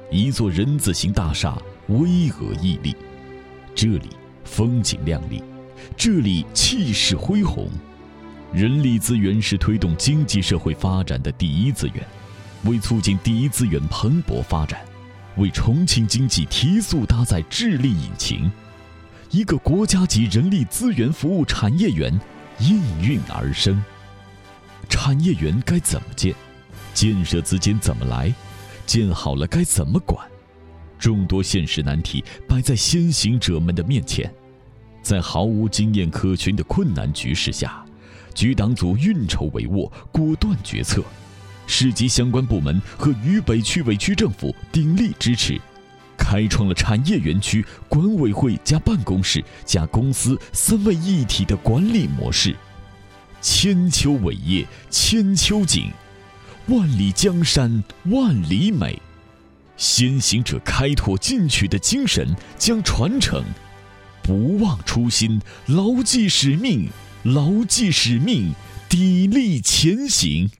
一座人字形大厦巍峨屹立，这里风景亮丽，这里气势恢宏。人力资源是推动经济社会发展的第一资源，为促进第一资源蓬勃发展，为重庆经济提速搭载智力引擎，一个国家级人力资源服务产业园应运而生。产业园该怎么建？建设资金怎么来？建好了该怎么管？众多现实难题摆在先行者们的面前，在毫无经验可循的困难局势下，局党组运筹帷幄，果断决策，市级相关部门和渝北区委区政府鼎力支持，开创了产业园区管委会加办公室加公司三位一体的管理模式。千秋伟业千秋景，万里江山万里美。先行者开拓进取的精神将传承，不忘初心，牢记使命，牢记使命，砥砺前行。